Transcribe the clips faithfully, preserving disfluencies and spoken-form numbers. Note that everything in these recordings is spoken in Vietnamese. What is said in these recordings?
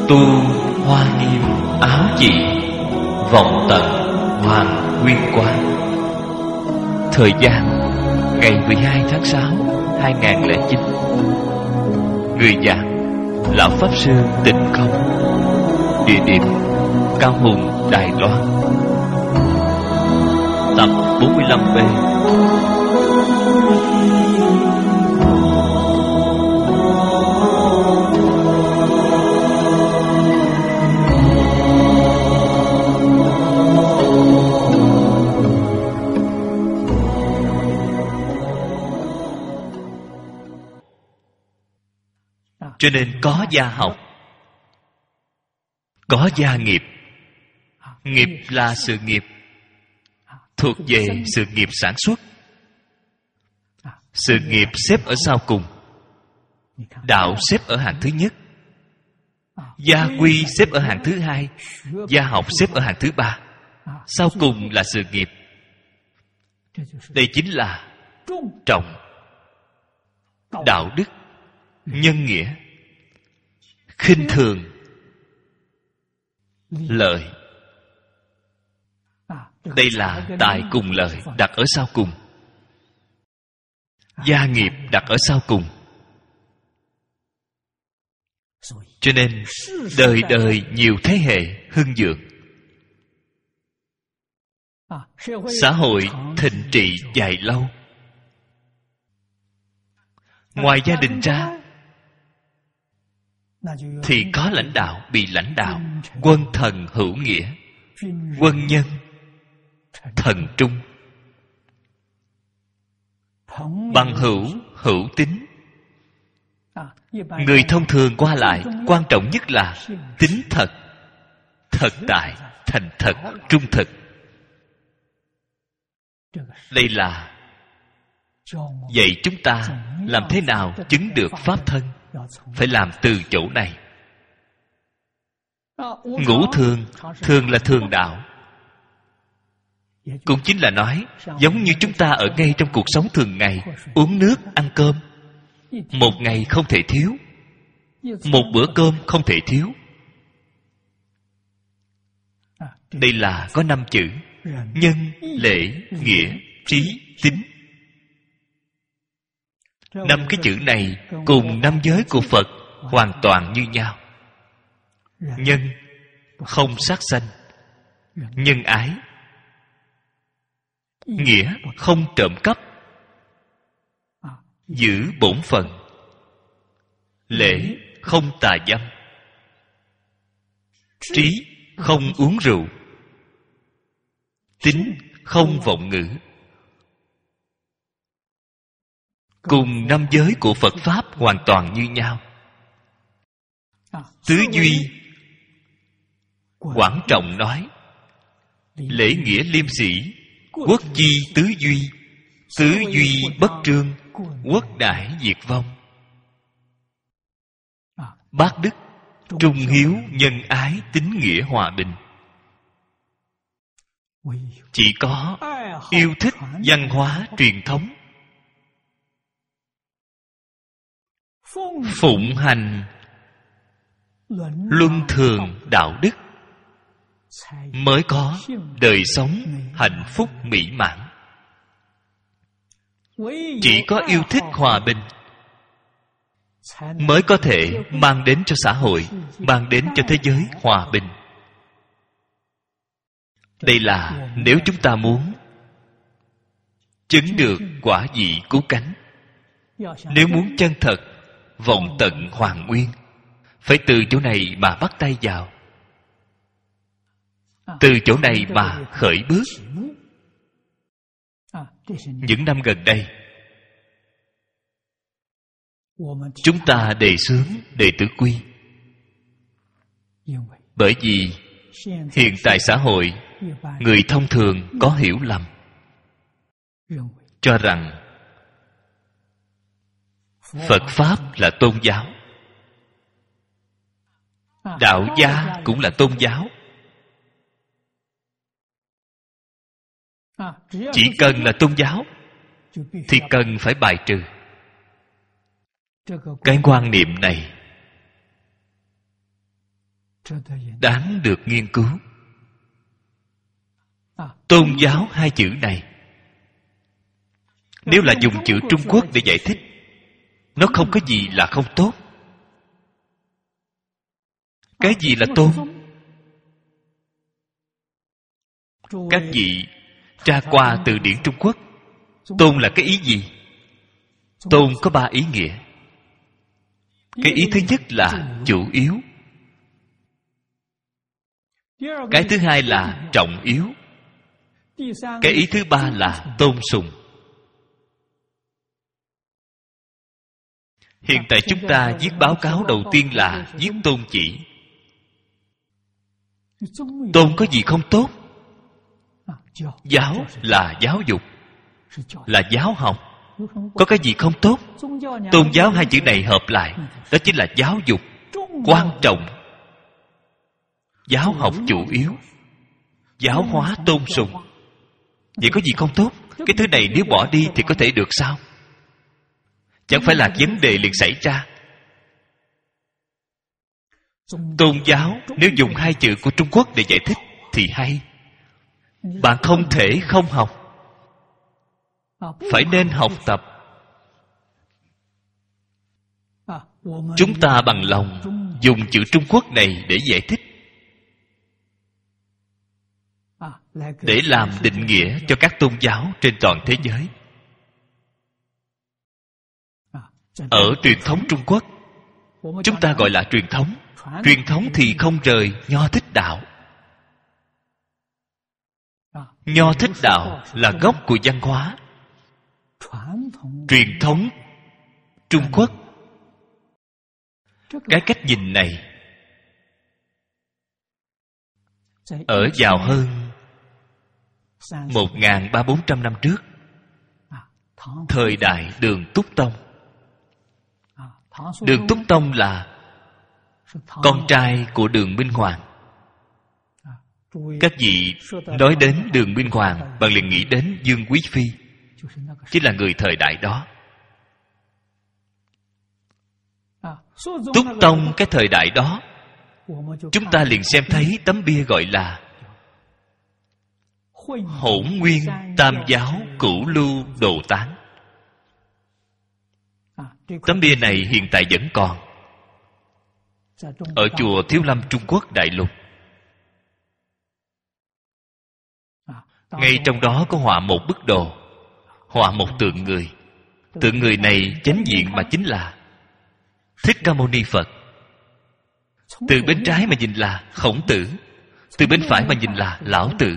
Tu hoa nghiêm áo chỉ, vọng tận hoàng nguyên quang. Thời gian ngày mười hai tháng sáu hai nghìn không trăm lẻ chín. Người giảng Lão Pháp Sư Tịnh Không. Địa điểm Cao Hùng, Đài Loan. Tập bốn mươi lăm B. Cho nên có gia học, có gia nghiệp. Nghiệp là sự nghiệp, thuộc về sự nghiệp sản xuất. Sự nghiệp xếp ở sau cùng, đạo xếp ở hàng thứ nhất, gia quy xếp ở hàng thứ hai, gia học xếp ở hàng thứ ba. Sau cùng là sự nghiệp. Đây chính là trọng, đạo đức, nhân nghĩa, khinh thường, lợi. Đây là tài cùng lợi đặt ở sau cùng, gia nghiệp đặt ở sau cùng. Cho nên đời đời nhiều thế hệ hưng vượng, xã hội thịnh trị dài lâu. Ngoài gia đình ra thì có lãnh đạo bị lãnh đạo, quân thần hữu nghĩa, quân nhân thần trung, bằng hữu hữu tín. Người thông thường qua lại, quan trọng nhất là tín thật, thật tại, thành thật, trung thực. Đây là dạy chúng ta làm thế nào chứng được pháp thân. Phải làm từ chỗ này. Ngũ thường, thường là thường đạo, cũng chính là nói giống như chúng ta ở ngay trong cuộc sống thường ngày, uống nước, ăn cơm, một ngày không thể thiếu, một bữa cơm không thể thiếu. Đây là có năm chữ: nhân, lễ, nghĩa, trí, tín. Năm cái chữ này cùng năm giới của Phật hoàn toàn như nhau. Nhân, không sát sanh, nhân ái. Nghĩa, không trộm cắp, giữ bổn phận. Lễ, không tà dâm. Trí, không uống rượu. Tín, không vọng ngữ. Cùng năm giới của Phật Pháp hoàn toàn như nhau. Tứ duy, Quảng Trọng nói: lễ nghĩa liêm sĩ, quốc chi tứ duy. Tứ duy bất trương, quốc đại diệt vong. Bát đức, trung hiếu, nhân ái, tín nghĩa, hòa bình. Chỉ có yêu thích văn hóa truyền thống, phụng hành luân thường đạo đức, mới có đời sống hạnh phúc mỹ mãn. Chỉ có yêu thích hòa bình mới có thể mang đến cho xã hội, mang đến cho thế giới hòa bình. Đây là nếu chúng ta muốn chứng được quả vị cứu cánh. Nếu muốn chân thật vọng tận hoàn nguyên, phải từ chỗ này mà bắt tay vào, từ chỗ này mà khởi bước. Những năm gần đây, chúng ta đề xướng đệ tử quy. Bởi vì hiện tại xã hội, người thông thường có hiểu lầm, cho rằng Phật Pháp là tôn giáo, đạo gia cũng là tôn giáo. Chỉ cần là tôn giáo thì cần phải bài trừ. Cái quan niệm này đáng được nghiên cứu. Tôn giáo hai chữ này, nếu là dùng chữ Trung Quốc để giải thích, nó không có gì là không tốt. Cái gì là tôn? Các vị tra qua từ điển Trung Quốc, tôn là cái ý gì? Tôn có ba ý nghĩa. Cái ý thứ nhất là chủ yếu, cái thứ hai là trọng yếu, cái ý thứ ba là tôn sùng. Hiện tại chúng ta viết báo cáo đầu tiên là viết tôn chỉ. Tôn có gì không tốt? Giáo là giáo dục, là giáo học. Có cái gì không tốt? Tôn giáo hai chữ này hợp lại, đó chính là giáo dục quan trọng, giáo học chủ yếu, giáo hóa tôn sùng. Vậy có gì không tốt? Cái thứ này nếu bỏ đi thì có thể được sao? Chẳng phải là vấn đề liền xảy ra. Tôn giáo nếu dùng hai chữ của Trung Quốc để giải thích thì hay. Bạn không thể không học, phải nên học tập. Chúng ta bằng lòng dùng chữ Trung Quốc này để giải thích, để làm định nghĩa cho các tôn giáo trên toàn thế giới. Ở truyền thống Trung Quốc, chúng ta gọi là truyền thống. Truyền thống thì không rời Nho Thích Đạo. Nho Thích Đạo là gốc của văn hóa. Truyền thống Trung Quốc, cái cách nhìn này ở vào hơn một nghìn ba bốn trăm năm trước, thời đại Đường Túc Tông. Đường Túc Tông là con trai của Đường Minh Hoàng. Các vị nói đến Đường Minh Hoàng, bạn liền nghĩ đến Dương Quý Phi, chính là người thời đại đó. Túc Tông cái thời đại đó, chúng ta liền xem thấy tấm bia gọi là Hỗn Nguyên Tam Giáo Cửu Lưu Đồ Tán. Tấm bia này hiện tại vẫn còn ở chùa Thiếu Lâm, Trung Quốc đại lục. Ngay trong đó có họa một bức đồ, họa một tượng người. Tượng người này chánh diện mà chính là Thích Ca Mâu Ni Phật. Từ bên trái mà nhìn là Khổng Tử, từ bên phải mà nhìn là Lão Tử.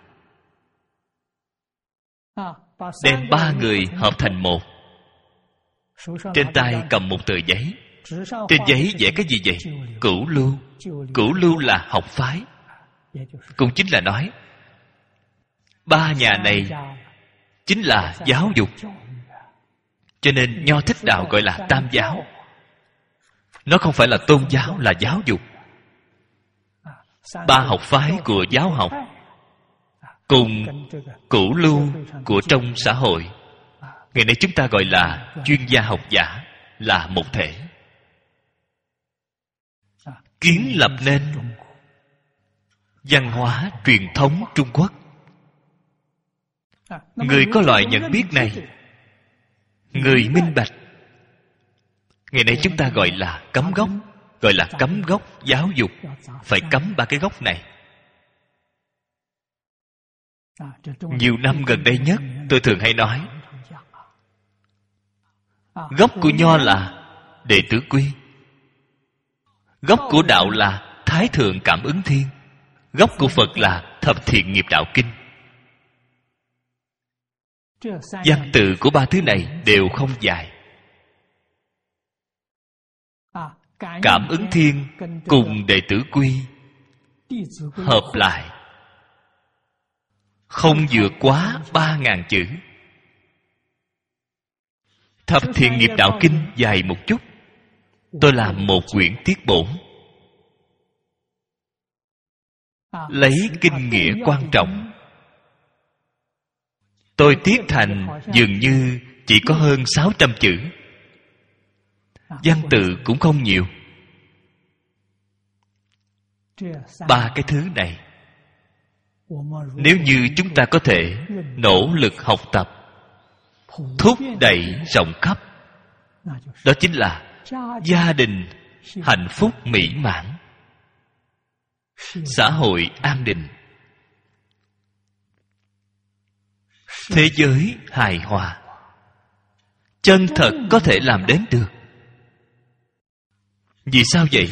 Đem ba người hợp thành một. Trên tay cầm một tờ giấy, trên giấy vẽ cái gì vậy? Cửu lưu. Cửu lưu là học phái, cũng chính là nói ba nhà này chính là giáo dục. Cho nên Nho Thích Đạo gọi là Tam Giáo. Nó không phải là tôn giáo, là giáo dục. Ba học phái của giáo học cùng cửu lưu của trong xã hội, ngày nay chúng ta gọi là chuyên gia học giả, là một thể. Kiến lập nên văn hóa truyền thống Trung Quốc. Người có loại nhận biết này, người minh bạch, ngày nay chúng ta gọi là cấm gốc, gọi là cấm gốc giáo dục. Phải cấm ba cái gốc này. Nhiều năm gần đây nhất, tôi thường hay nói gốc của Nho là Đệ Tử Quy, gốc của Đạo là Thái Thượng Cảm Ứng Thiên, gốc của Phật là Thập Thiện Nghiệp Đạo Kinh. Văn tự của ba thứ này đều không dài. Cảm Ứng Thiên cùng Đệ Tử Quy hợp lại không vượt quá ba ngàn chữ. Thập Thiện Nghiệp Đạo Kinh dài một chút, tôi làm một quyển tiết bổn, lấy kinh nghĩa quan trọng. Tôi tiết thành dường như chỉ có hơn sáu trăm chữ. Văn tự cũng không nhiều. Ba cái thứ này, nếu như chúng ta có thể nỗ lực học tập, thúc đẩy rộng khắp, đó chính là gia đình hạnh phúc mỹ mãn, xã hội an định, thế giới hài hòa. Chân thật có thể làm đến được. Vì sao vậy?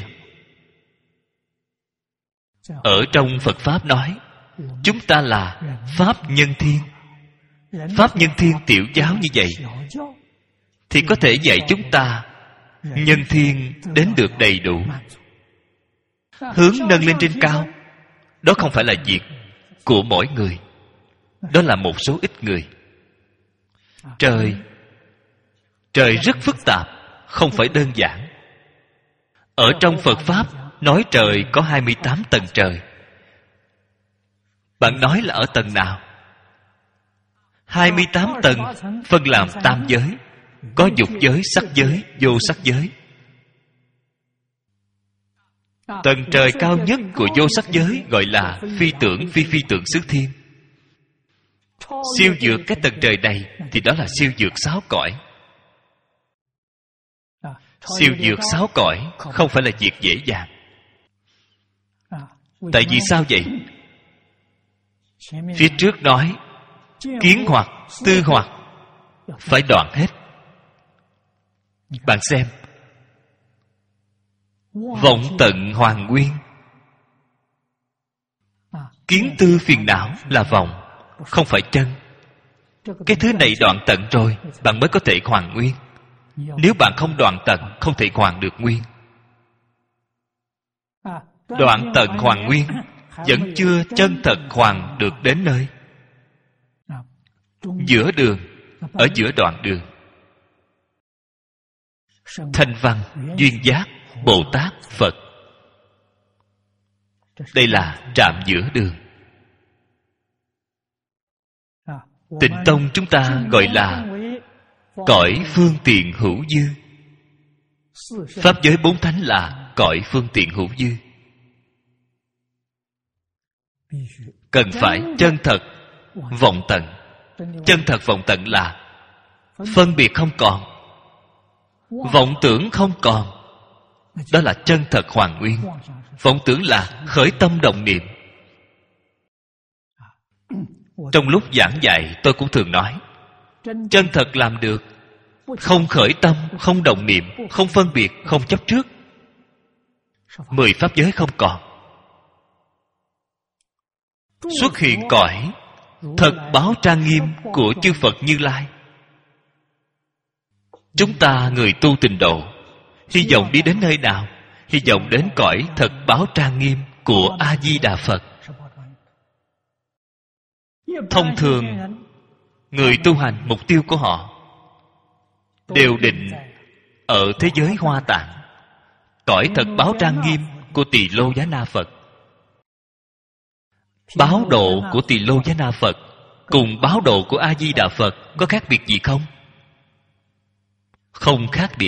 Ở trong Phật Pháp nói, chúng ta là Pháp Nhân Thiên. Pháp Nhân Thiên tiểu giáo như vậy thì có thể dạy chúng ta nhân thiên đến được đầy đủ. Hướng nâng lên trên cao, đó không phải là việc của mỗi người, đó là một số ít người. Trời Trời rất phức tạp, không phải đơn giản. Ở trong Phật Pháp nói trời có hai mươi tám tầng trời. Bạn nói là ở tầng nào? hai mươi tám tầng phân làm tam giới. Có dục giới, sắc giới, vô sắc giới. Tầng trời cao nhất của vô sắc giới gọi là phi tưởng phi phi tưởng xứ thiên. Siêu vượt cái tầng trời này thì đó là siêu vượt sáu cõi. Siêu vượt sáu cõi không phải là việc dễ dàng. Tại vì sao vậy? Phía trước nói kiến hoặc, tư hoặc phải đoạn hết. Bạn xem, vọng tận hoàn nguyên. Kiến tư phiền não là vọng, không phải chân. Cái thứ này đoạn tận rồi, bạn mới có thể hoàn nguyên. Nếu bạn không đoạn tận, không thể hoàn được nguyên. Đoạn tận hoàn nguyên vẫn chưa chân thật hoàn được đến nơi. Giữa đường, ở giữa đoạn đường, Thanh Văn, Duyên Giác, Bồ Tát, Phật, đây là trạm giữa đường. Tịnh tông chúng ta gọi là cõi phương tiện hữu dư. Pháp giới bốn thánh là cõi phương tiện hữu dư. Cần phải chân thật vọng tận. Chân thật vọng tận là phân biệt không còn, vọng tưởng không còn. Đó là chân thật hoàn nguyên. Vọng tưởng là khởi tâm động niệm. Trong lúc giảng dạy tôi cũng thường nói, chân thật làm được, không khởi tâm, không động niệm, không phân biệt, không chấp trước, mười pháp giới không còn. Xuất hiện cõi thật báo trang nghiêm của chư Phật Như Lai. Chúng ta người tu tịnh độ hy vọng đi đến nơi nào? Hy vọng đến cõi thật báo trang nghiêm của A Di Đà Phật. Thông thường người tu hành mục tiêu của họ đều định ở thế giới Hoa Tạng, cõi thật báo trang nghiêm của Tỳ Lô Giá Na Phật. Báo độ của Tỳ Lô Giá Na Phật cùng báo độ của A Di Đà Phật có khác biệt gì không? Không khác biệt.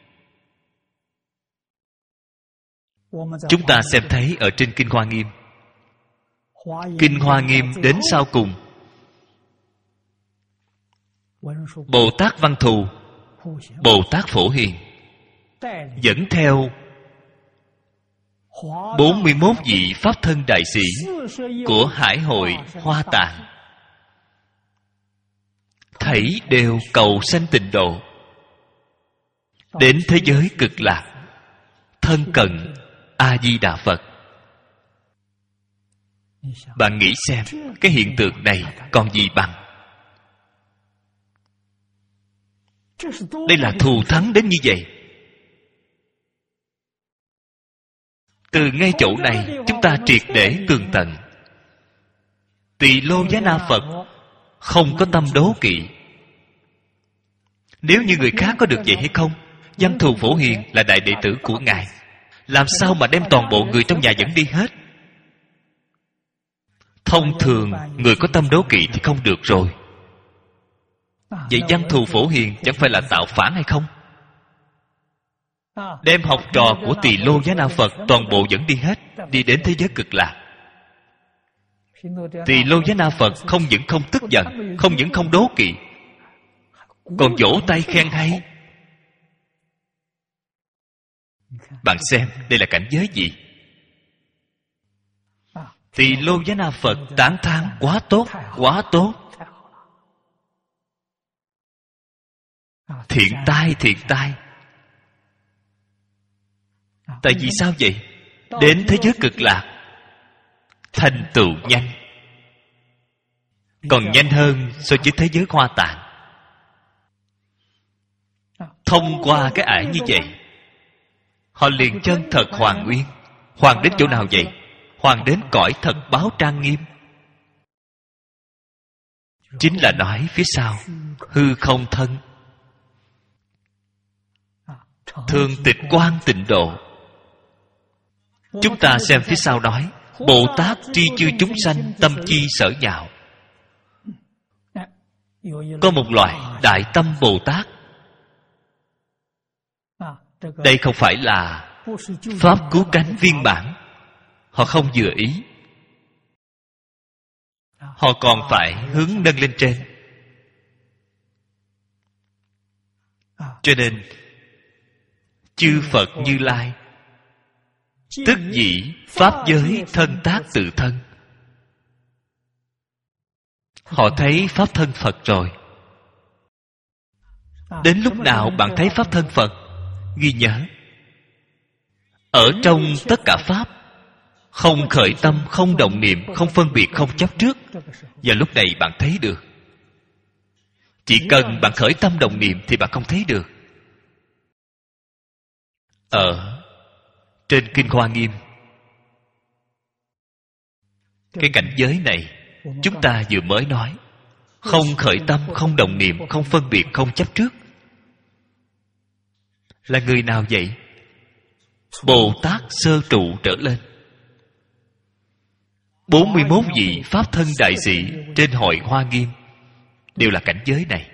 Chúng ta xem thấy ở trên Kinh Hoa Nghiêm. Kinh Hoa Nghiêm đến sau cùng, Bồ Tát Văn Thù, Bồ Tát Phổ Hiền dẫn theo bốn mươi mốt vị Pháp thân đại sĩ của Hải hội Hoa Tạng, thảy đều cầu sanh tịnh độ, đến thế giới cực lạc, thân cận A Di Đà Phật. Bạn nghĩ xem, cái hiện tượng này còn gì bằng? Đây là thù thắng đến như vậy. Từ ngay chỗ này chúng ta triệt để tường tận. Tỳ Lô Giá Na Phật không có tâm đố kỵ. Nếu như người khác có được vậy hay không? Văn Thù Phổ Hiền là đại đệ tử của Ngài, làm sao mà đem toàn bộ người trong nhà dẫn đi hết? Thông thường người có tâm đố kỵ thì không được rồi. Vậy Văn Thù Phổ Hiền chẳng phải là tạo phản hay không? đem học trò của Tỳ Lô Giá Na Phật toàn bộ dẫn đi hết, đi đến thế giới cực lạc. Tỳ Lô Giá Na Phật không những không tức giận, không những không đố kỵ, còn vỗ tay khen hay. Bạn xem đây là cảnh giới gì? Tỳ Lô Giá Na Phật tán thán quá tốt, quá tốt. Thiện tai, thiện tai. Tại vì sao vậy? Đến thế giới cực lạc thành tựu nhanh, còn nhanh hơn so với thế giới Hoa Tạng. Thông qua cái ải như vậy, họ liền chân thật hoàn nguyên. Hoàn đến chỗ nào vậy? Hoàn đến cõi thật báo trang nghiêm. Chính là nói phía sau hư không thân, thường tịch quan tịnh độ. Chúng ta xem phía sau nói Bồ Tát tri chư chúng sanh tâm chi sở nhạo. Có một loại đại tâm Bồ Tát. Đây không phải là pháp cứu cánh viên bản. Họ không vừa ý, họ còn phải hướng nâng lên trên. Cho nên chư Phật Như Lai tức dĩ pháp giới thân tác tự thân. Họ thấy pháp thân Phật rồi. Đến lúc nào bạn thấy pháp thân Phật, ghi nhớ ở trong tất cả pháp không khởi tâm, không động niệm, không phân biệt, không chấp trước. Và lúc này bạn thấy được. Chỉ cần bạn khởi tâm động niệm thì bạn không thấy được. Ở trên Kinh Hoa Nghiêm, cái cảnh giới này chúng ta vừa mới nói, không khởi tâm, không động niệm, không phân biệt, không chấp trước, là người nào vậy? Bồ Tát sơ trụ trở lên. Bốn mươi mốt vị Pháp thân đại sĩ trên hội Hoa Nghiêm đều là cảnh giới này.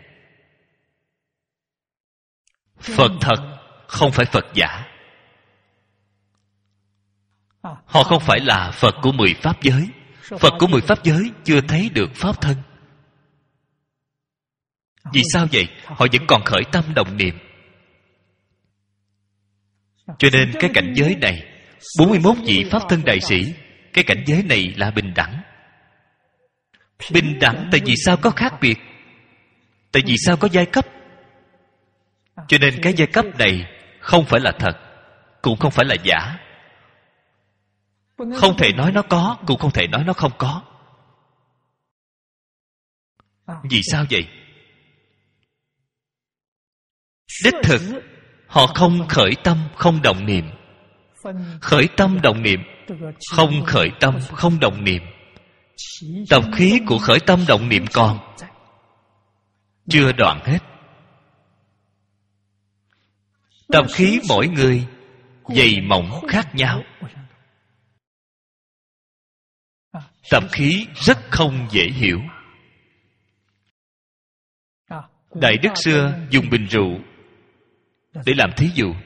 Phật thật, không phải Phật giả. Họ không phải là Phật của mười Pháp giới. Phật của mười Pháp giới chưa thấy được Pháp thân. Vì sao vậy? Họ vẫn còn khởi tâm động niệm. Cho nên cái cảnh giới này, bốn mươi mốt vị Pháp thân đại sĩ, cái cảnh giới này là bình đẳng. Bình đẳng tại vì sao có khác biệt? Tại vì sao có giai cấp? Cho nên cái giai cấp này không phải là thật, cũng không phải là giả. Không thể nói nó có, cũng không thể nói nó không có. Vì sao vậy? Đích thực họ không khởi tâm, không động niệm. Khởi tâm động niệm, không khởi tâm, không động niệm. Tập khí của khởi tâm động niệm còn chưa đoạn hết. Tập khí mỗi người dày mỏng khác nhau. Tập khí rất không dễ hiểu. Đại đức xưa dùng bình rượu để làm thí dụ,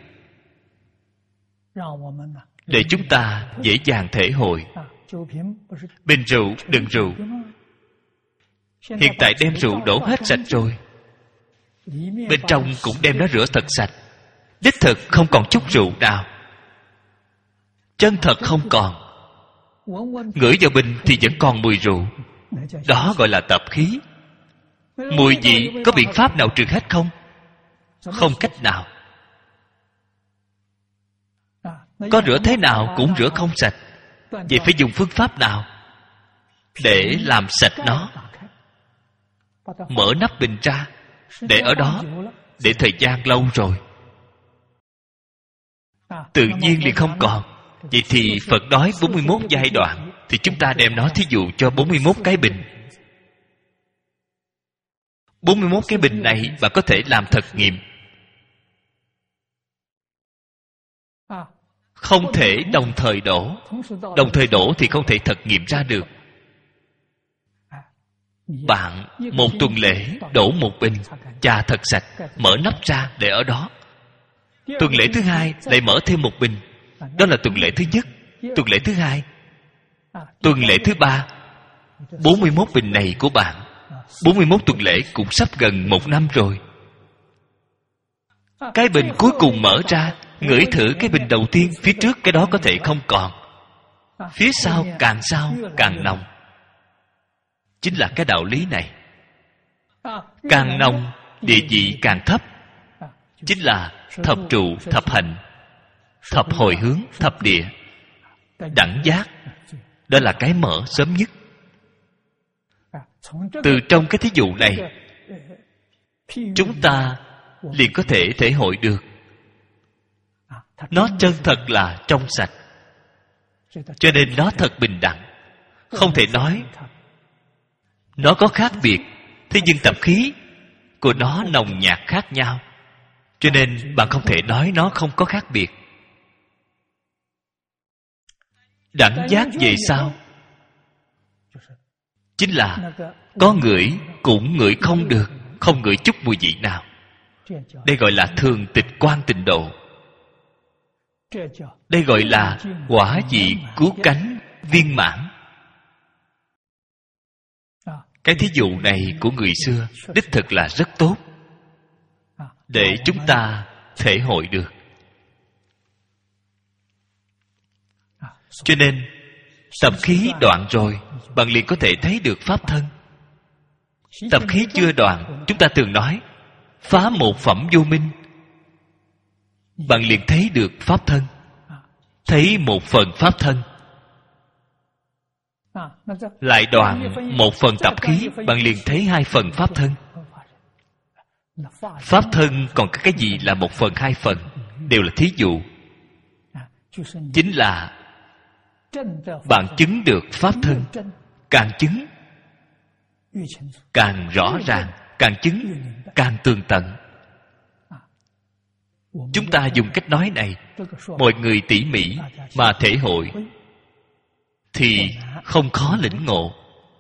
để chúng ta dễ dàng thể hội. Bình rượu, đựng rượu, hiện tại đem rượu đổ hết sạch rồi, bên trong cũng đem nó rửa thật sạch. Đích thực không còn chút rượu nào, chân thật không còn. Ngửi vào bình thì vẫn còn mùi rượu. Đó gọi là tập khí. Mùi vị có biện pháp nào trừ hết không? Không cách nào. Có rửa thế nào cũng rửa không sạch. Vậy phải dùng phương pháp nào để làm sạch nó? Mở nắp bình ra, để ở đó, để thời gian lâu rồi, tự nhiên liền không còn. Vậy thì Phật nói bốn mươi mốt giai đoạn, thì chúng ta đem nó thí dụ cho bốn mươi mốt cái bình. bốn mươi mốt cái bình này bạn có thể làm thật nghiệm. Không thể đồng thời đổ. Đồng thời đổ thì không thể thật nghiệm ra được. Bạn một tuần lễ đổ một bình, chà thật sạch, mở nắp ra để ở đó. Tuần lễ thứ hai lại mở thêm một bình. Đó là tuần lễ thứ nhất, tuần lễ thứ hai, tuần lễ thứ ba. Bốn mươi mốt bình này của bạn, bốn mươi mốt tuần lễ cũng sắp gần một năm rồi. Cái bình cuối cùng mở ra, ngửi thử cái bình đầu tiên, phía trước cái đó có thể không còn, phía sau càng sau càng nồng. Chính là cái đạo lý này. Càng nồng, địa vị càng thấp. Chính là thập trụ, thập hành, thập hồi hướng, thập địa, đẳng giác. Đó là cái mở sớm nhất. Từ trong cái thí dụ này, chúng ta liền có thể thể hội được nó chân thật là trong sạch. Cho nên nó thật bình đẳng. Không thể nói nó có khác biệt. Thế nhưng tập khí của nó nồng nhạt khác nhau, cho nên bạn không thể nói nó không có khác biệt. Đẳng giác về sau chính là có ngửi cũng ngửi không được, không ngửi chút mùi vị nào. Đây gọi là thường tịch quan tịnh độ. Đây gọi là quả vị cứu cánh viên mãn. Cái thí dụ này của người xưa đích thực là rất tốt, để chúng ta thể hội được. Cho nên tập khí đoạn rồi, bạn liền có thể thấy được pháp thân. Tập khí chưa đoạn, chúng ta thường nói phá một phẩm vô minh, bạn liền thấy được pháp thân. Thấy một phần pháp thân, lại đoạn một phần tập khí, bạn liền thấy hai phần pháp thân. Pháp thân còn có cái gì là một phần hai phần? Đều là thí dụ. Chính là bạn chứng được pháp thân. Càng chứng càng rõ ràng, càng chứng càng tường tận. Chúng ta dùng cách nói này, mọi người tỉ mỉ mà thể hội thì không khó lĩnh ngộ.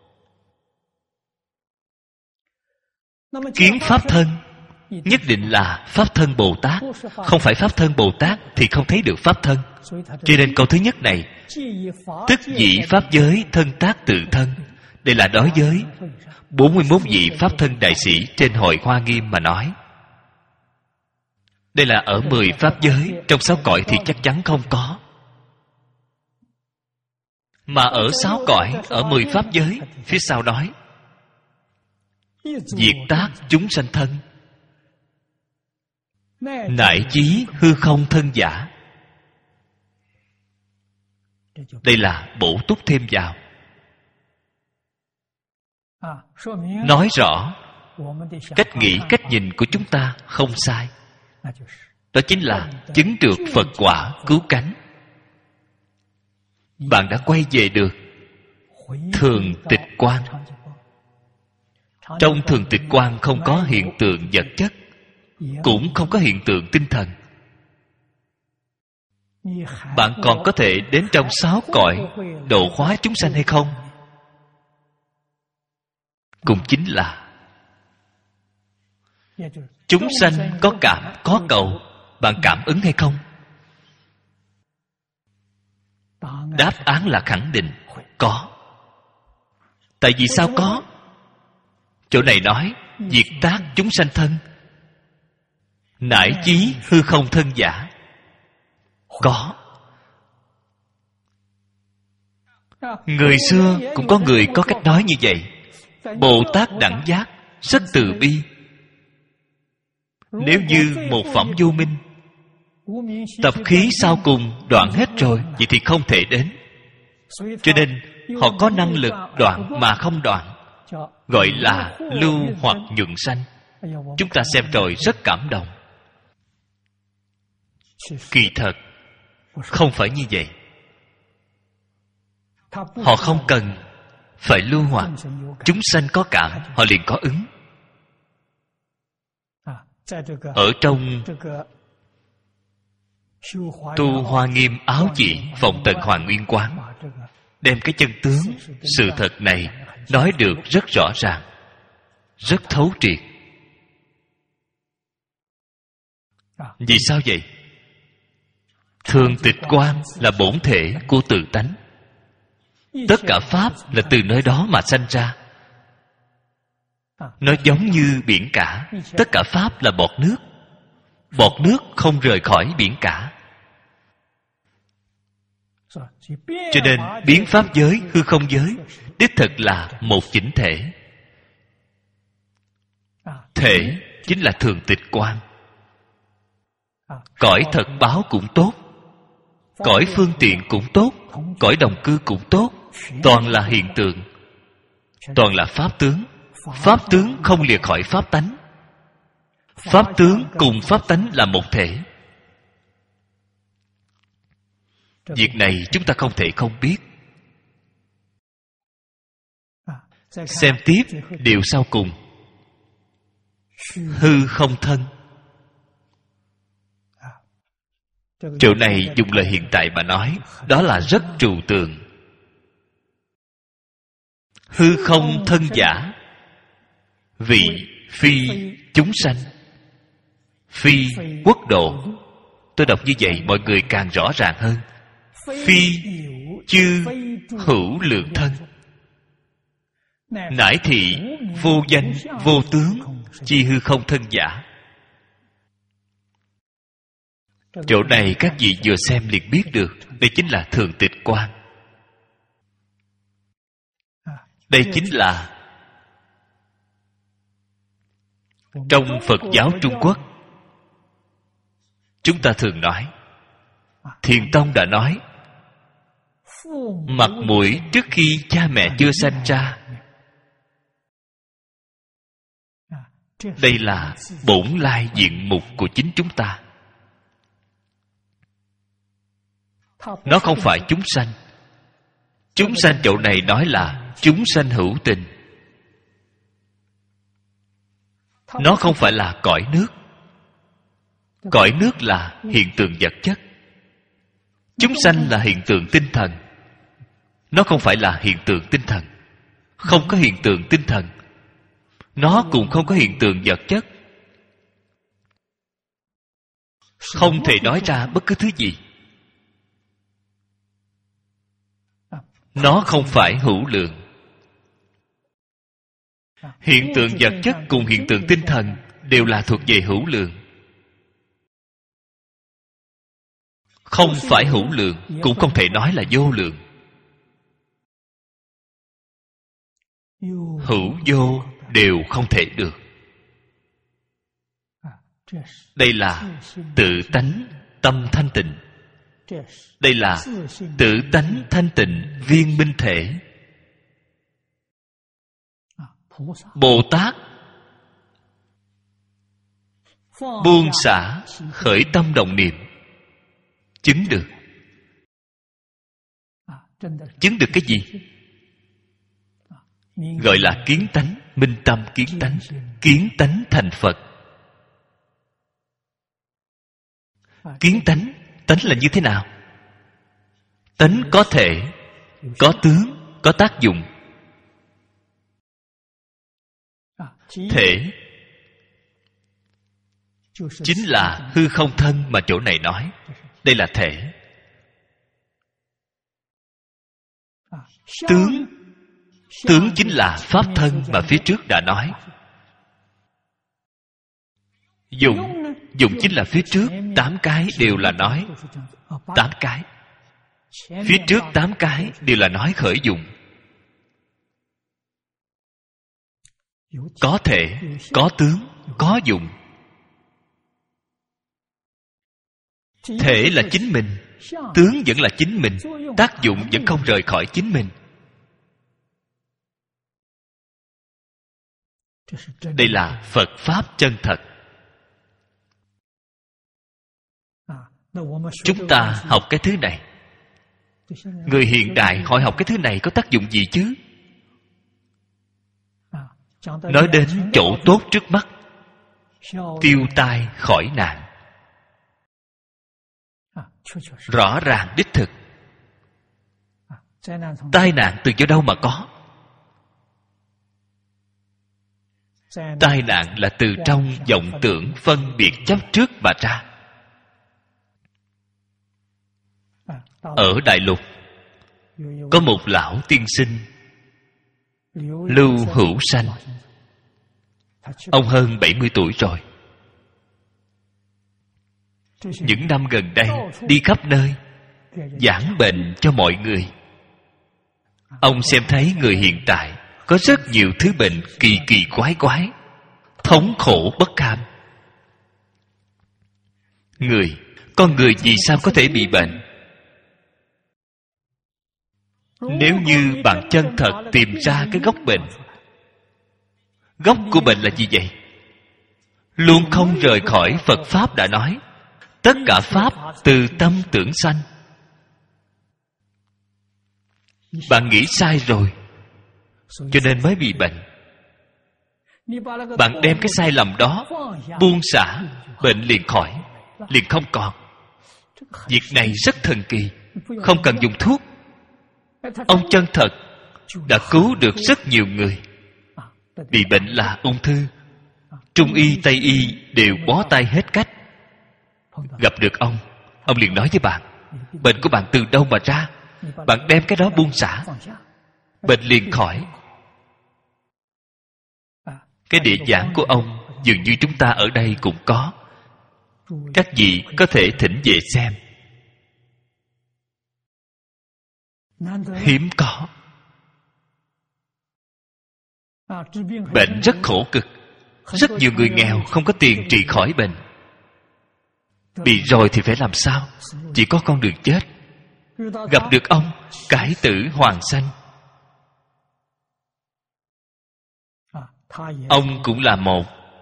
Kiến pháp thân nhất định là pháp thân Bồ Tát. Không phải pháp thân Bồ Tát thì không thấy được pháp thân. Cho nên câu thứ nhất này, tức dị pháp giới thân tác tự thân, đây là đối với bốn mươi mốt vị pháp thân đại sĩ trên hội Hoa Nghiêm mà nói. Đây là ở mười pháp giới. Trong sáu cõi thì chắc chắn không có. Mà ở sáu cõi, ở mười pháp giới, phía sau nói diệt tác chúng sanh thân, nại chí hư không thân giả. Đây là bổ túc thêm vào, nói rõ cách nghĩ, cách nhìn của chúng ta không sai. Đó chính là chứng được Phật quả cứu cánh. Bạn đã quay về được thường tịch quan. Trong thường tịch quan không có hiện tượng vật chất, cũng không có hiện tượng tinh thần. Bạn còn có thể đến trong sáu cõi độ hóa chúng sanh hay không? Cũng chính là chúng sanh có cảm, có cầu, bạn cảm ứng hay không? Đáp án là khẳng định có. Tại vì sao có? Chỗ này nói diệt tác chúng sanh thân, nải chí hư không thân giả. Có. Người xưa cũng có người có cách nói như vậy. Bồ Tát đẳng giác rất từ bi. Nếu như một phẩm vô minh, tập khí sau cùng đoạn hết rồi, vậy thì không thể đến. Cho nên họ có năng lực đoạn mà không đoạn, gọi là lưu hoặc nhuận sanh. Chúng ta xem rồi rất cảm động. Kỳ thật không phải như vậy. Họ không cần phải lưu hoặc. Chúng sanh có cảm, họ liền có ứng. Ở trong Tu Hoa Nghiêm Áo Chỉ Phòng Tần Hoàng Nguyên Quán, đem cái chân tướng sự thật này nói được rất rõ ràng, rất thấu triệt. Vì sao vậy? Thường tịch quan là bổn thể của tự tánh. Tất cả pháp là từ nơi đó mà sanh ra. Nó giống như biển cả. Tất cả pháp là bọt nước. Bọt nước không rời khỏi biển cả. Cho nên biến pháp giới, hư không giới đích thực là một chỉnh thể. Thể chính là thường tịch quan. Cõi thật báo cũng tốt, cõi phương tiện cũng tốt, cõi đồng cư cũng tốt. Toàn là hiện tượng, toàn là pháp tướng. Pháp tướng không lìa khỏi pháp tánh. Pháp tướng cùng pháp tánh là một thể. Việc này chúng ta không thể không biết. Xem tiếp điều sau cùng. Hư không thân. Chỗ này dùng lời hiện tại mà nói, đó là rất trừu tượng. Hư không thân giả, vị phi chúng sanh, phi quốc độ. Tôi đọc như vậy mọi người càng rõ ràng hơn. Phi chư hữu lượng thân, nải thị vô danh vô tướng, chi hư không thân giả. Chỗ này các vị vừa xem liền biết được, đây chính là thường tịch quan. Đây chính là trong Phật giáo Trung Quốc chúng ta thường nói, Thiền Tông đã nói, mặt mũi trước khi cha mẹ chưa sanh ra. Đây là bổn lai diện mục của chính chúng ta. Nó không phải chúng sanh. Chúng sanh chỗ này nói là chúng sanh hữu tình. Nó không phải là cõi nước. Cõi nước là hiện tượng vật chất. Chúng sanh là hiện tượng tinh thần. Nó không phải là hiện tượng tinh thần. Không có hiện tượng tinh thần. Nó cũng không có hiện tượng vật chất. Không thể nói ra bất cứ thứ gì. Nó không phải hữu lượng. Hiện tượng vật chất cùng hiện tượng tinh thần đều là thuộc về hữu lượng. Không phải hữu lượng, cũng không thể nói là vô lượng. Hữu vô đều không thể được. Đây là tự tánh tâm thanh tịnh. Đây là tự tánh thanh tịnh viên minh thể. Bồ Tát buông xả khởi tâm động niệm, chứng được. Chứng được cái gì? Gọi là kiến tánh, minh tâm kiến tánh. Kiến tánh thành Phật. Kiến tánh, tánh là như thế nào? Tánh có thể, có tướng, có tác dụng. Thể chính là hư không thân mà chỗ này nói. Đây là thể. Tướng, tướng chính là pháp thân mà phía trước đã nói. Dụng, dụng chính là phía trước tám cái đều là nói. Tám cái. Phía trước tám cái đều là nói khởi dụng. Có thể, có tướng, có dụng. Thể là chính mình, tướng vẫn là chính mình, tác dụng vẫn không rời khỏi chính mình. Đây là Phật Pháp chân thật. Chúng ta học cái thứ này. Người hiện đại hỏi học cái thứ này có tác dụng gì chứ? Nói đến chỗ tốt trước mắt, tiêu tai khỏi nạn. Rõ ràng đích thực. Tai nạn từ chỗ đâu mà có? Tai nạn là từ trong vọng tưởng phân biệt chấp trước mà ra. Ở Đại Lục có một lão tiên sinh Lưu Hữu Sanh. Ông hơn bảy mươi tuổi rồi. Những năm gần đây đi khắp nơi giảng bệnh cho mọi người. Ông xem thấy người hiện tại có rất nhiều thứ bệnh kỳ kỳ quái quái, thống khổ bất kham. Người, con người vì sao có thể bị bệnh? Nếu như bạn chân thật tìm ra cái gốc bệnh. Gốc của bệnh là gì vậy? Luôn không rời khỏi Phật Pháp đã nói, tất cả Pháp từ tâm tưởng sanh. Bạn nghĩ sai rồi, cho nên mới bị bệnh. Bạn đem cái sai lầm đó buông xả, bệnh liền khỏi, liền không còn. Việc này rất thần kỳ, không cần dùng thuốc. Ông chân thật đã cứu được rất nhiều người. Bị bệnh là ung thư, Trung y, Tây y đều bó tay hết cách. Gặp được ông, ông liền nói với bạn, bệnh của bạn từ đâu mà ra? Bạn đem cái đó buông xả, bệnh liền khỏi. Cái địa giảng của ông dường như chúng ta ở đây cũng có. Các vị có thể thỉnh về xem. Hiếm có. Bệnh rất khổ cực. Rất nhiều người nghèo không có tiền trị khỏi bệnh. Bị rồi thì phải làm sao? Chỉ có con đường chết. Gặp được ông, cải tử hoàn sanh. Ông cũng là một.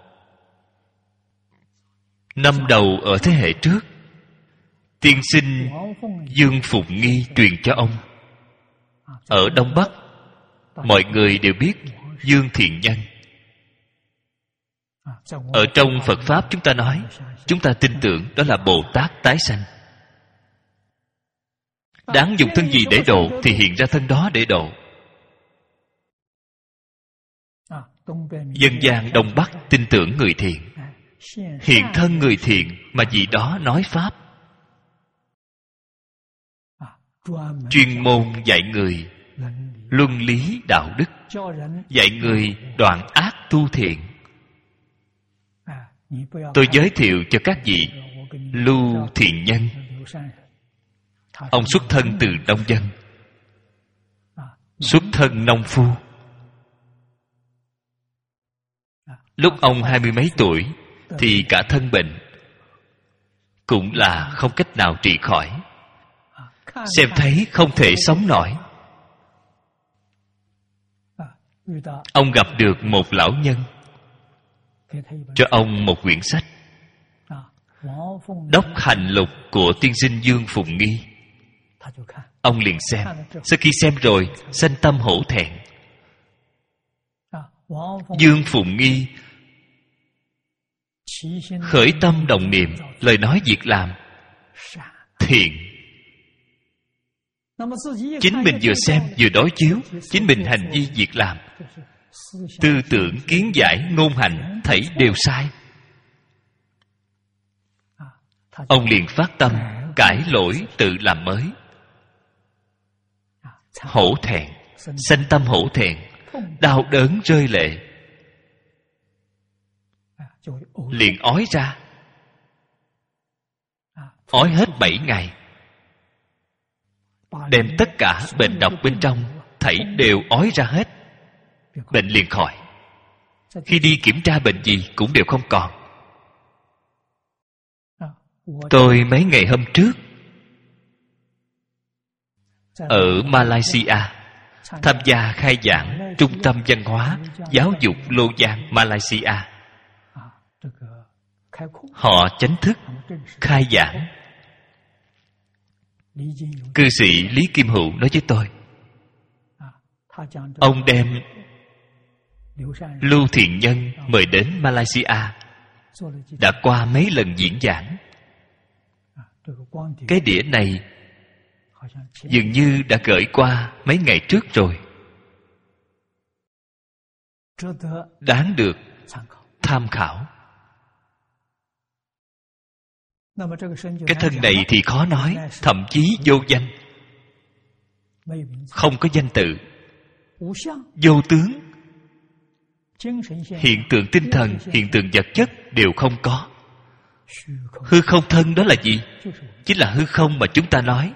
Năm đầu ở thế hệ trước, tiên sinh Dương Phụng Nghi truyền cho ông. Ở Đông Bắc, mọi người đều biết Dương Thiện Nhân. Ở trong Phật Pháp chúng ta nói, chúng ta tin tưởng đó là Bồ Tát tái sanh. Đáng dùng thân gì để độ thì hiện ra thân đó để độ. Dân gian Đông Bắc tin tưởng người thiện, hiện thân người thiện mà vì đó nói Pháp. Chuyên môn dạy người luân lý đạo đức, dạy người đoạn ác tu thiện. Tôi giới thiệu cho các vị Lưu Thiện Nhân. Ông xuất thân từ nông dân, xuất thân nông phu. Lúc ông hai mươi mấy tuổi thì cả thân bệnh, cũng là không cách nào trị khỏi. Xem thấy không thể sống nổi. Ông gặp được một lão nhân, cho ông một quyển sách Đốc Hành Lục của tiên sinh Dương Phụng Nghi. Ông liền xem. Sau khi xem rồi, sanh tâm hổ thẹn. Dương Phụng Nghi khởi tâm đồng niệm, lời nói việc làm thiện. Chính mình vừa xem vừa đối chiếu, chính mình hành vi việc làm, tư tưởng kiến giải ngôn hành thảy đều sai. Ông liền phát tâm cải lỗi tự làm mới. Hổ thẹn, sanh tâm hổ thẹn, đau đớn rơi lệ, liền ói ra. Ói hết bảy ngày, đem tất cả bệnh độc bên trong thảy đều ói ra hết. Bệnh liền khỏi. Khi đi kiểm tra bệnh gì cũng đều không còn. Tôi mấy ngày hôm trước ở Malaysia tham gia khai giảng Trung tâm Văn hóa Giáo dục Lô Giang, Malaysia. Họ chính thức khai giảng. Cư sĩ Lý Kim Hữu nói với tôi, ông đem Lưu Thiện Nhân mời đến Malaysia, đã qua mấy lần diễn giảng. Cái đĩa này dường như đã gửi qua mấy ngày trước rồi. Đáng được tham khảo. Cái thân này thì khó nói, thậm chí vô danh, không có danh tự, vô tướng. Hiện tượng tinh thần, hiện tượng vật chất đều không có. Hư không thân đó là gì? Chính là hư không mà chúng ta nói.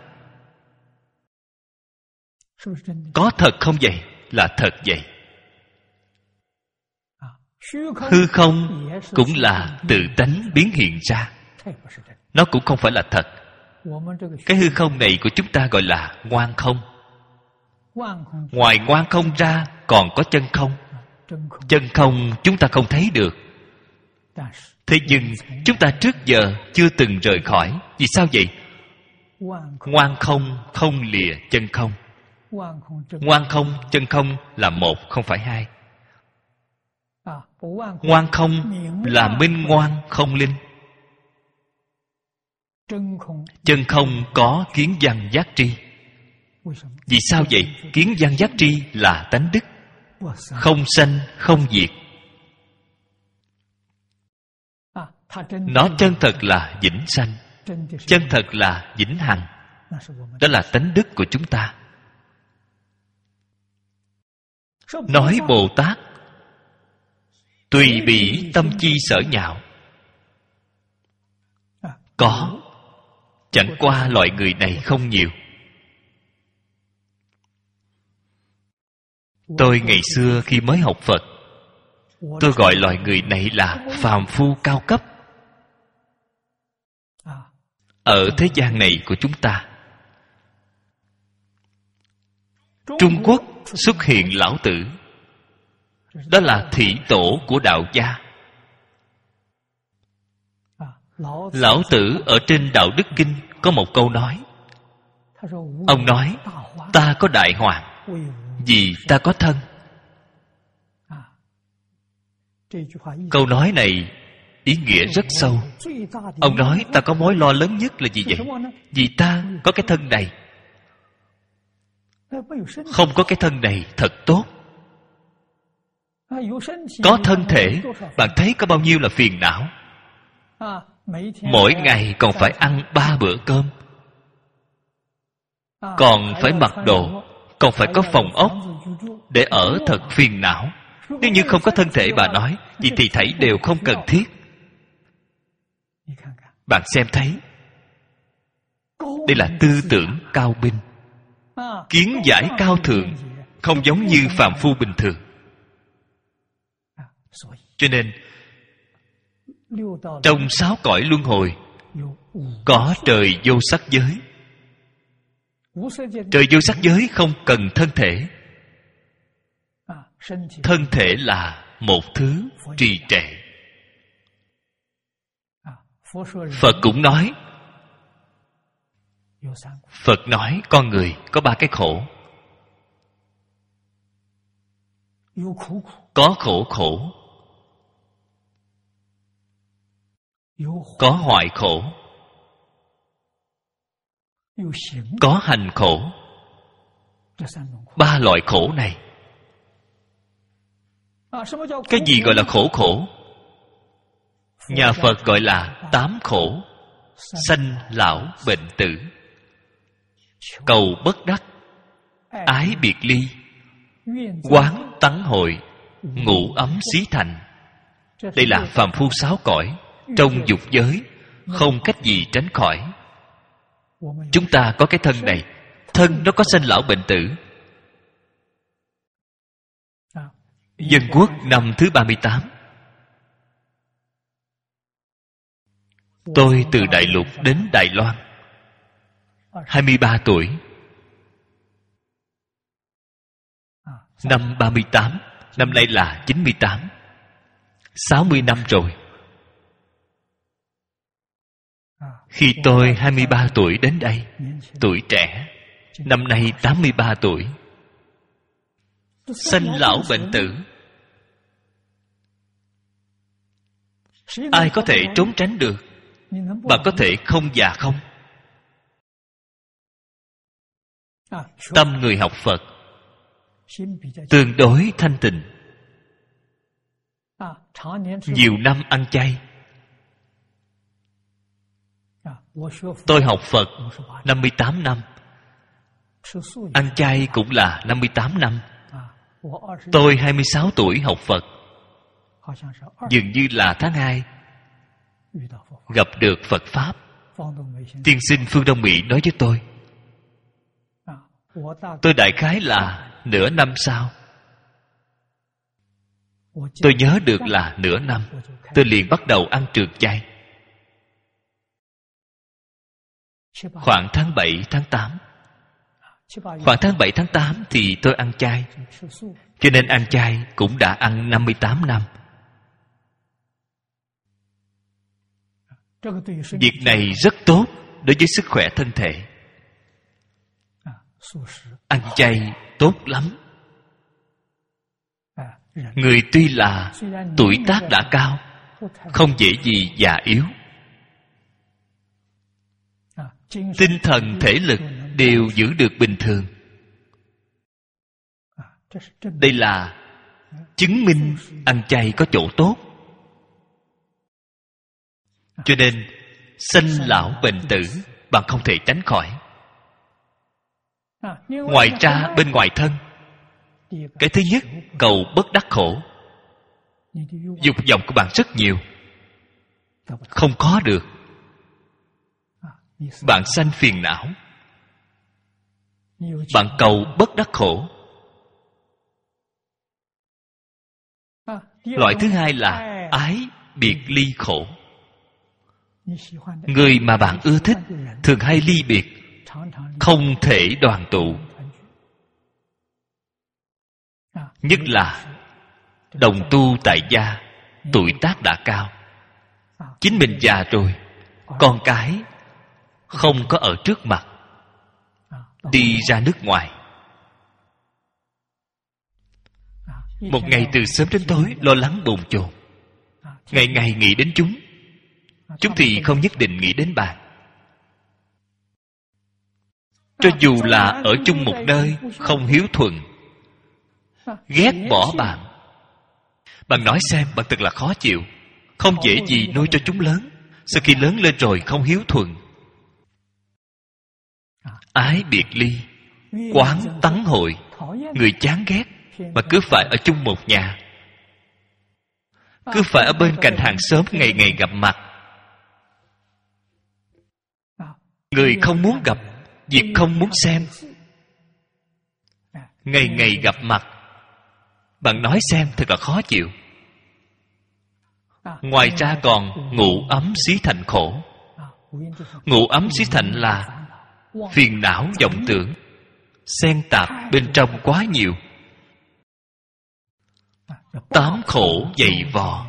Có thật không vậy? Là thật vậy. Hư không cũng là tự tánh biến hiện ra, nó cũng không phải là thật. Cái hư không này của chúng ta gọi là ngoan không. Ngoài ngoan không ra còn có chân không. Chân không chúng ta không thấy được. Thế nhưng chúng ta trước giờ chưa từng rời khỏi. Vì sao vậy? Ngoan không không lìa chân không. Ngoan không chân không là một, không phải hai. Ngoan không là minh ngoan không linh. Chân không có kiến văn giác tri. Vì sao vậy? Kiến văn giác tri là tánh đức, không sanh không diệt. Nó chân thật là vĩnh sanh, chân thật là vĩnh hằng. Đó là tánh đức của chúng ta. Nói Bồ Tát tùy bỉ tâm chi sở nhạo, có, chẳng qua loại người này không nhiều. Tôi ngày xưa khi mới học Phật, tôi gọi loại người này là phàm phu cao cấp. Ở thế gian này của chúng ta, Trung Quốc xuất hiện Lão Tử. Đó là thị tổ của đạo gia. Lão Tử ở trên Đạo Đức Kinh có một câu nói. Ông nói, ta có đại hoàng vì ta có thân. Câu nói này ý nghĩa rất sâu. Ông nói ta có mối lo lớn nhất là gì vậy? Vì ta có cái thân này. Không có cái thân này thật tốt. Có thân thể, bạn thấy có bao nhiêu là phiền não. Mỗi ngày còn phải ăn ba bữa cơm, còn phải mặc đồ, còn phải có phòng ốc để ở, thật phiền não. Nếu như không có thân thể, bà nói vì thì thảy đều không cần thiết. Bạn xem thấy, đây là tư tưởng cao minh, kiến giải cao thượng, không giống như phàm phu bình thường. Cho nên trong sáu cõi luân hồi có trời vô sắc giới. Trời vô sắc giới không cần thân thể. Thân thể là một thứ trì trệ. Phật cũng nói, Phật nói con người có ba cái khổ. Có khổ khổ, có hoại khổ, có hành khổ. Ba loại khổ này. Cái gì gọi là khổ khổ? Nhà Phật gọi là tám khổ: sanh lão bệnh tử, cầu bất đắc, ái biệt ly, quán tắng hội, ngủ ấm xí thành. Đây là phàm phu sáu cõi. Trong dục giới không cách gì tránh khỏi. Chúng ta có cái thân này. Thân nó có sanh lão bệnh tử. Dân quốc năm thứ ba mươi tám, tôi từ Đại Lục đến Đài Loan, hai mươi ba tuổi. Năm ba mươi tám, năm nay là chín mươi tám, sáu mươi năm rồi. Khi tôi hai mươi ba tuổi đến đây, tuổi trẻ, năm nay tám mươi ba tuổi. Sanh lão bệnh tử, ai có thể trốn tránh được? Bạn có thể không già không? Tâm người học Phật tương đối thanh tịnh, nhiều năm ăn chay, Tôi học Phật năm mươi tám năm, ăn chay cũng là năm mươi tám năm. Tôi hai mươi sáu tuổi học Phật, dường như là tháng hai gặp được Phật Pháp. Tiên sinh Phương Đông Mỹ nói với tôi, tôi đại khái là nửa năm sau. Tôi nhớ được là nửa năm, tôi liền bắt đầu ăn trường chay. Khoảng tháng bảy, tháng tám, khoảng tháng bảy, tháng tám thì tôi ăn chay. Cho nên ăn chay cũng đã ăn năm mươi tám năm. Việc này rất tốt đối với sức khỏe thân thể. Ăn chay tốt lắm. Người tuy là tuổi tác đã cao, không dễ gì già yếu. Tinh thần thể lực đều giữ được bình thường. Đây là chứng minh ăn chay có chỗ tốt. Cho nên sanh lão bệnh tử bạn không thể tránh khỏi. Ngoài ra bên ngoài thân, cái thứ nhất cầu bất đắc khổ. Dục vọng của bạn rất nhiều, không có được, bạn sanh phiền não. Bạn cầu bất đắc khổ. Loại thứ hai là ái biệt ly khổ. Người mà bạn ưa thích thường hay ly biệt, không thể đoàn tụ. Nhất là đồng tu tại gia, tuổi tác đã cao, chính mình già rồi, con cái không có ở trước mặt, đi ra nước ngoài. Một ngày từ sớm đến tối lo lắng bồn chồn, ngày ngày nghĩ đến chúng. Chúng thì không nhất định nghĩ đến bạn. Cho dù là ở chung một nơi, không hiếu thuận, ghét bỏ bạn, bạn nói xem, bạn thật là khó chịu. Không dễ gì nuôi cho chúng lớn. Sau khi lớn lên rồi không hiếu thuận. Ái biệt ly, quán tắng hội, người chán ghét mà cứ phải ở chung một nhà, cứ phải ở bên cạnh hàng xóm, ngày ngày gặp mặt. Người không muốn gặp, việc không muốn xem, ngày ngày gặp mặt. Bạn nói xem, thật là khó chịu. Ngoài ra còn ngủ ấm xí thành khổ. Ngủ ấm xí thành là phiền não vọng tưởng, xen tạp bên trong quá nhiều. Tám khổ dày vò.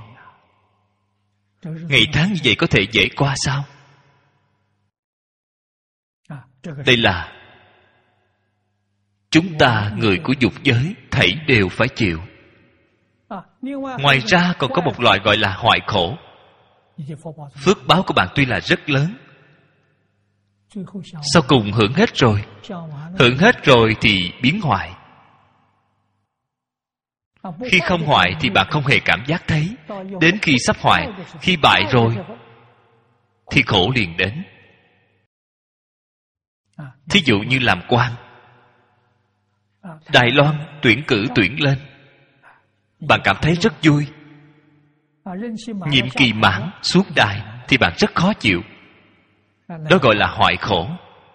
Ngày tháng như vậy có thể dễ qua sao? Đây là chúng ta người của dục giới thảy đều phải chịu. Ngoài ra còn có một loại gọi là hoại khổ. Phước báo của bạn tuy là rất lớn, sau cùng hưởng hết rồi. Hưởng hết rồi thì biến hoại. Khi không hoại thì bạn không hề cảm giác thấy. Đến khi sắp hoại, khi bại rồi thì khổ liền đến. Thí dụ như làm quan, Đài Loan tuyển cử tuyển lên, bạn cảm thấy rất vui. Nhiệm kỳ mãn xuống đài thì bạn rất khó chịu. Đó gọi là hoại khổ.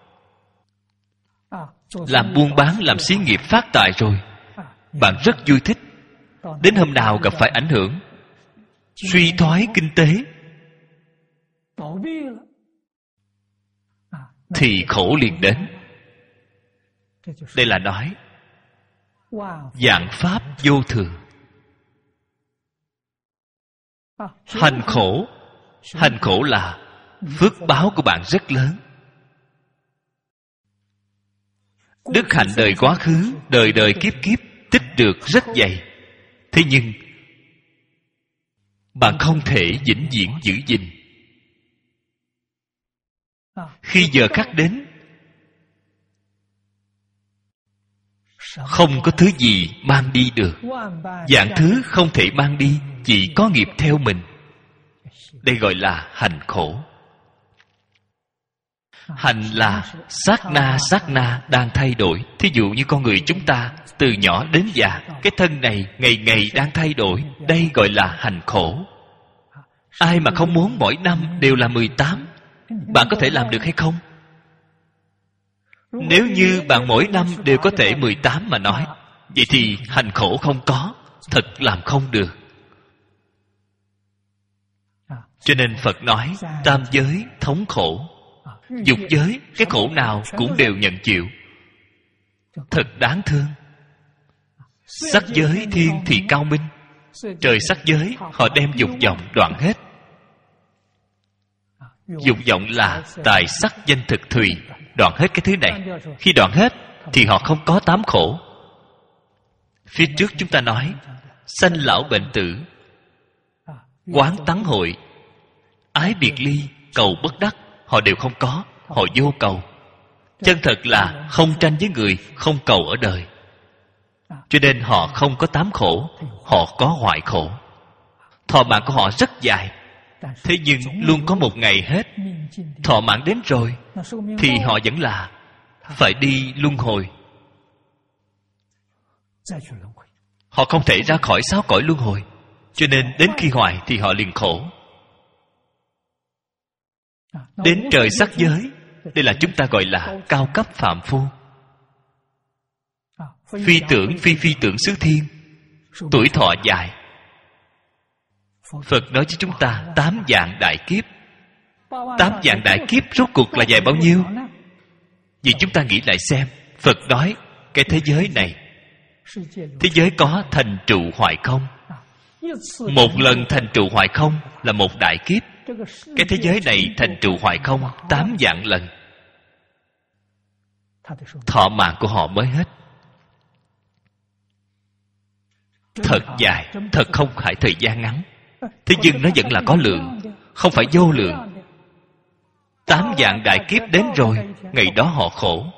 Làm buôn bán, làm xí nghiệp phát tài rồi, bạn rất vui thích. Đến hôm nào gặp phải ảnh hưởng, suy thoái kinh tế, thì khổ liền đến. Đây là nói vạn pháp vô thường. Hành khổ, hành khổ là phước báo của bạn rất lớn. Đức hạnh đời quá khứ, đời đời kiếp kiếp tích được rất dày. Thế nhưng bạn không thể vĩnh viễn giữ gìn. Khi giờ khắc đến, không có thứ gì mang đi được. Vạn thứ không thể mang đi, chỉ có nghiệp theo mình. Đây gọi là hành khổ. Hành là sát na sát na đang thay đổi. Thí dụ như con người chúng ta từ nhỏ đến già, cái thân này ngày ngày đang thay đổi. Đây gọi là hành khổ. Ai mà không muốn mỗi năm đều là mười tám? Bạn có thể làm được hay không? Nếu như bạn mỗi năm đều có thể mười tám mà nói, vậy thì hành khổ không có, thật làm không được. Cho nên Phật nói tam giới thống khổ. Dục giới, cái khổ nào cũng đều nhận chịu. Thật đáng thương. Sắc giới thiên thì cao minh. Trời sắc giới họ đem dục vọng đoạn hết. Dục vọng là tài sắc danh thực thùy. Đoạn hết cái thứ này. Khi đoạn hết thì họ không có tám khổ. Phía trước chúng ta nói sanh lão bệnh tử, quán tắng hội, ái biệt ly, cầu bất đắc, họ đều không có. Họ vô cầu. Chân thật là không tranh với người, không cầu ở đời. Cho nên họ không có tám khổ, họ có hoại khổ. Thọ mạng của họ rất dài, thế nhưng luôn có một ngày hết. Thọ mạng đến rồi thì họ vẫn là phải đi luân hồi. Họ không thể ra khỏi sáu cõi luân hồi. Cho nên đến khi hoại thì họ liền khổ. Đến trời sắc giới, đây là chúng ta gọi là cao cấp phàm phu. Phi tưởng phi phi tưởng xứ thiên, tuổi thọ dài. Phật nói cho chúng ta tám vạn đại kiếp. Tám vạn đại kiếp rốt cuộc là dài bao nhiêu? Vì chúng ta nghĩ lại xem, Phật nói cái thế giới này, thế giới có thành trụ hoại không. Một lần thành trụ hoại không là một đại kiếp. Cái thế giới này thành trụ hoại không tám vạn lần. Thọ mạng của họ mới hết. Thật dài, thật không phải thời gian ngắn. Thế nhưng nó vẫn là có lượng, không phải vô lượng. Tám vạn đại kiếp đến rồi, ngày đó họ khổ.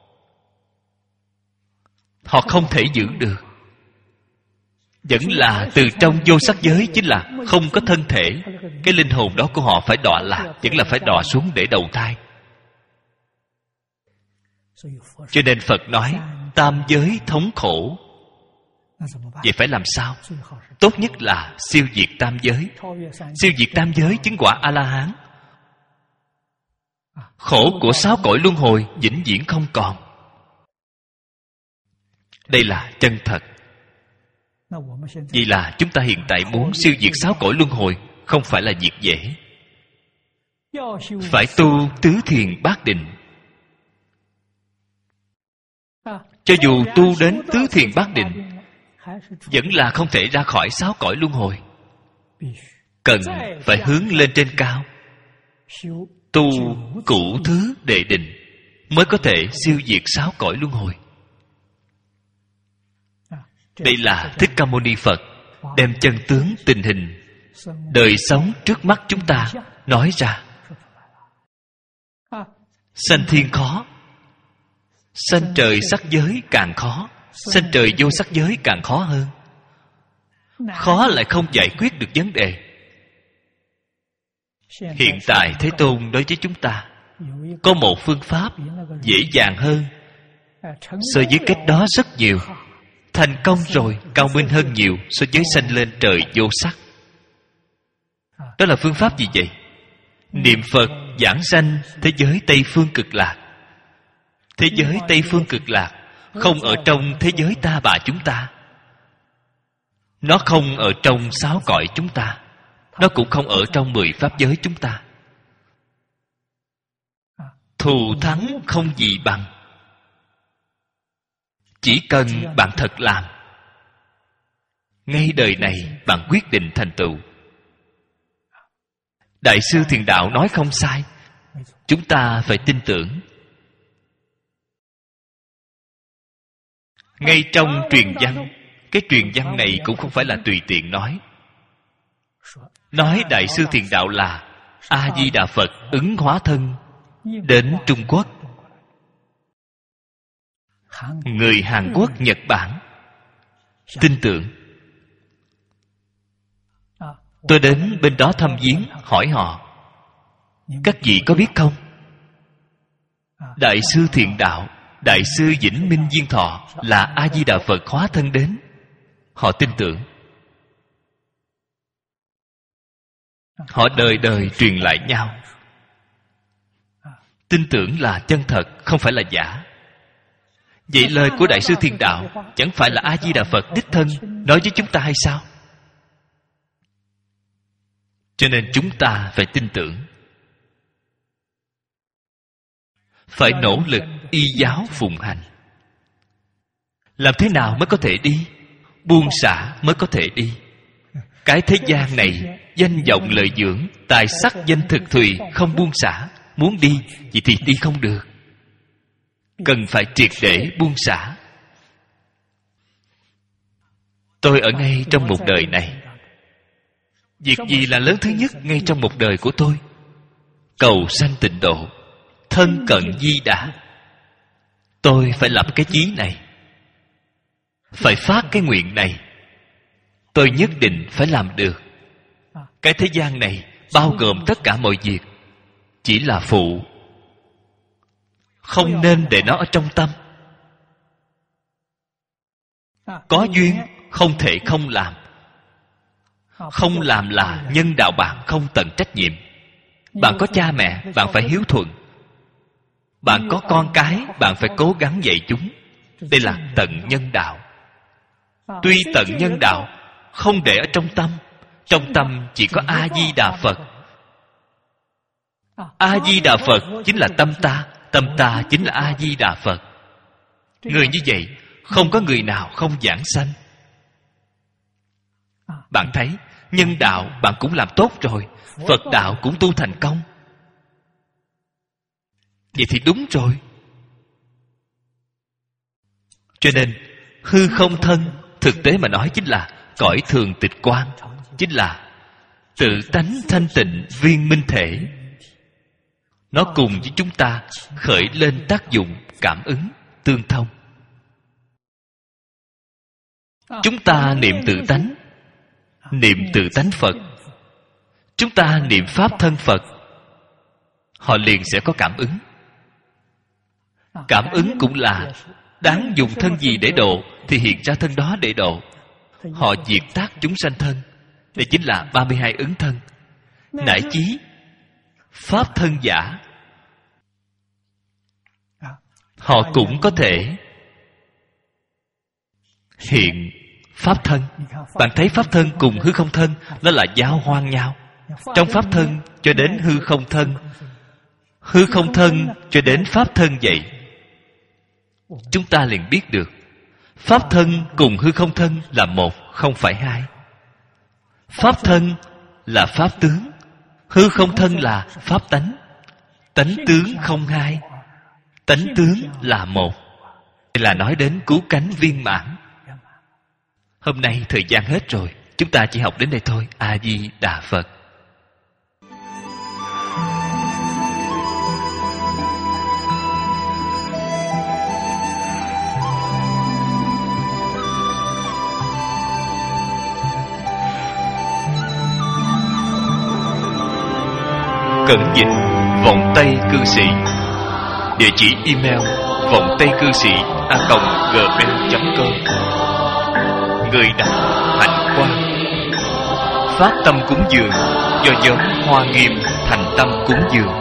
Họ không thể giữ được. Vẫn là từ trong vô sắc giới, chính là không có thân thể. Cái linh hồn đó của họ phải đọa lạc, vẫn là phải đọa xuống để đầu thai. Cho nên Phật nói tam giới thống khổ. Vậy phải làm sao? Tốt nhất là siêu diệt tam giới. Siêu diệt tam giới chứng quả A-la-hán. Khổ của sáu cõi luân hồi vĩnh viễn không còn. Đây là chân thật. Vì là chúng ta hiện tại muốn siêu diệt sáu cõi luân hồi, không phải là việc dễ. Phải tu tứ thiền bát định. Cho dù tu đến tứ thiền bát định, vẫn là không thể ra khỏi sáu cõi luân hồi. Cần phải hướng lên trên cao, tu cửu thứ đệ định, mới có thể siêu diệt sáu cõi luân hồi. Đây là Thích Ca Mâu Ni Phật đem chân tướng tình hình đời sống trước mắt chúng ta nói ra. Sanh thiên khó, sanh trời sắc giới càng khó, sanh trời vô sắc giới càng khó hơn. Khó lại không giải quyết được vấn đề. Hiện tại Thế Tôn đối với chúng ta có một phương pháp dễ dàng hơn so với cách đó rất nhiều. Thành công rồi, cao minh hơn nhiều so với sanh lên trời vô sắc. Đó là phương pháp gì vậy? Niệm Phật giảng sanh thế giới Tây Phương Cực Lạc. Thế giới Tây Phương Cực Lạc không ở trong thế giới ta bà chúng ta. Nó không ở trong sáu cõi chúng ta. Nó cũng không ở trong mười pháp giới chúng ta. Thù thắng không gì bằng. Chỉ cần bạn thật làm, ngay đời này bạn quyết định thành tựu. Đại sư Thiền Đạo nói không sai. Chúng ta phải tin tưởng. Ngay trong truyền văn, cái truyền văn này cũng không phải là tùy tiện nói. Nói Đại sư Thiền Đạo là A-di-đà Phật ứng hóa thân đến Trung Quốc. Người Hàn Quốc, Nhật Bản tin tưởng. Tôi đến bên đó thăm viếng, hỏi họ: các vị có biết không, Đại sư Thiện Đạo, Đại sư Vĩnh Minh Viên Thọ là A-di-đà Phật hóa thân đến. Họ tin tưởng. Họ đời đời truyền lại nhau. Tin tưởng là chân thật, không phải là giả. Vậy lời của Đại sư Thiện Đạo chẳng phải là A-di-đà Phật đích thân nói với chúng ta hay sao? Cho nên chúng ta phải tin tưởng, phải nỗ lực y giáo phụng hành. Làm thế nào mới có thể đi? Buông xả mới có thể đi. Cái thế gian này, danh vọng lợi dưỡng, tài sắc danh thực thùy, không buông xả, muốn đi vậy thì đi không được. Cần phải triệt để buông xả. Tôi ở ngay trong một đời này, việc gì là lớn thứ nhất ngay trong một đời của tôi? Cầu sanh tịnh độ, thân cận Di Đà. Tôi phải lập cái chí này, phải phát cái nguyện này. Tôi nhất định phải làm được. Cái thế gian này bao gồm tất cả mọi việc, chỉ là phụ, không nên để nó ở trong tâm. Có duyên không thể không làm. Không làm là nhân đạo bạn không tận trách nhiệm. Bạn có cha mẹ, bạn phải hiếu thuận. Bạn có con cái, bạn phải cố gắng dạy chúng. Đây là tận nhân đạo. Tuy tận nhân đạo, không để ở trong tâm. Trong tâm chỉ có A-di-đà Phật. A-di-đà Phật chính là tâm ta, tâm ta chính là A-di-đà Phật. Người như vậy, không có người nào không giảng sanh. Bạn thấy, nhân đạo bạn cũng làm tốt rồi, Phật đạo cũng tu thành công. Vậy thì đúng rồi. Cho nên, hư không thân, thực tế mà nói chính là cõi thường tịch quan, chính là tự tánh thanh tịnh viên minh thể. Nó cùng với chúng ta khởi lên tác dụng cảm ứng, tương thông. Chúng ta niệm tự tánh, niệm tự tánh Phật. Chúng ta niệm Pháp thân Phật, họ liền sẽ có cảm ứng. Cảm ứng cũng là đáng dùng thân gì để độ thì hiện ra thân đó để độ. Họ diệt tác chúng sanh thân. Đây chính là ba mươi hai ứng thân. Nại chí Pháp thân giả, họ cũng có thể hiện Pháp thân. Bạn thấy Pháp thân cùng hư không thân, nó là giao hoan nhau. Trong Pháp thân cho đến hư không thân, hư không thân cho đến Pháp thân vậy. Chúng ta liền biết được Pháp thân cùng hư không thân là một, không phải hai. Pháp thân là Pháp tướng, hư không thân là Pháp tánh. Tánh tướng không hai, tánh tướng là một. Đây là nói đến cứu cánh viên mãn. Hôm nay thời gian hết rồi, chúng ta chỉ học đến đây thôi. A-di-đà Phật. Cẩn dịch Vọng Tây Cư Sĩ. Địa chỉ email vọng tây cư sĩ a còng gmail chấm com. Người đọc Hạnh Quang. Phát tâm cúng dường do nhóm Hoa Nghiêm thành tâm cúng dường.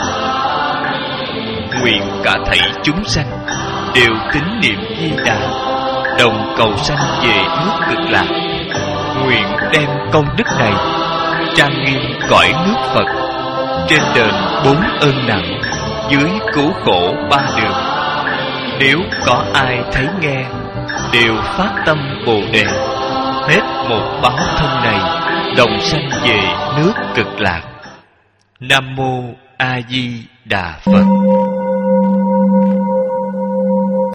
Nguyện cả thảy chúng sanh đều tín niệm Di Đà, đồng cầu sanh về nước Cực Lạc. Nguyện đem công đức này trang nghiêm cõi nước Phật, trên đền bốn ơn nặng, dưới cứu khổ ba đường. Nếu có ai thấy nghe, đều phát tâm Bồ Đề, hết một báo thân này, đồng sanh về nước Cực Lạc. Nam mô A Di Đà Phật.